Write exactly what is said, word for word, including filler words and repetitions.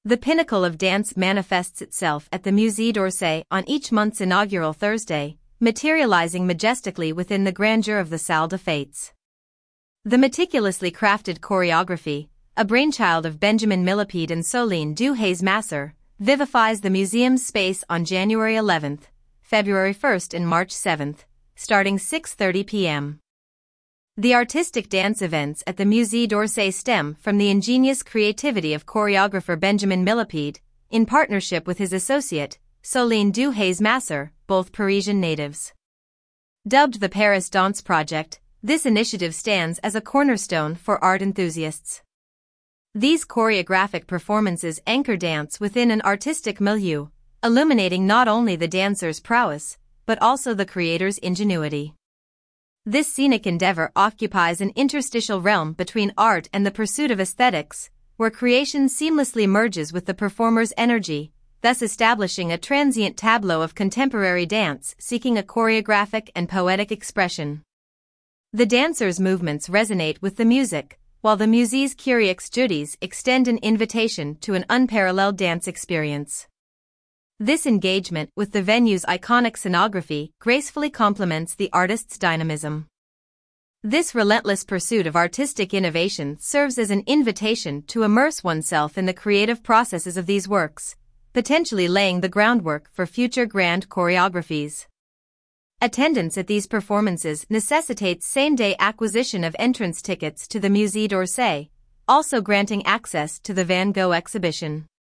The pinnacle of dance manifests itself at the Musée d'Orsay on each month's inaugural Thursday, materializing majestically within the grandeur of the Salle des Fêtes. The meticulously crafted choreography, a brainchild of Benjamin Millepied and Soline du Hayes-Masser, vivifies the museum's space on January eleventh, February first and March seventh, starting six thirty p m The artistic dance events at the Musée d'Orsay stem from the ingenious creativity of choreographer Benjamin Millepied, in partnership with his associate, Soline du Hayes-Masser, both Parisian natives. Dubbed the Paris Dance Project, this initiative stands as a cornerstone for art enthusiasts. These choreographic performances anchor dance within an artistic milieu, illuminating not only the dancer's prowess, but also the creator's ingenuity. This scenic endeavor occupies an interstitial realm between art and the pursuit of aesthetics, where creation seamlessly merges with the performer's energy, thus establishing a transient tableau of contemporary dance seeking a choreographic and poetic expression. The dancer's movements resonate with the music, while the musée's curieux judies extend an invitation to an unparalleled dance experience. This engagement with the venue's iconic scenography gracefully complements the artist's dynamism. This relentless pursuit of artistic innovation serves as an invitation to immerse oneself in the creative processes of these works, potentially laying the groundwork for future grand choreographies. Attendance at these performances necessitates same-day acquisition of entrance tickets to the Musée d'Orsay, also granting access to the Van Gogh exhibition.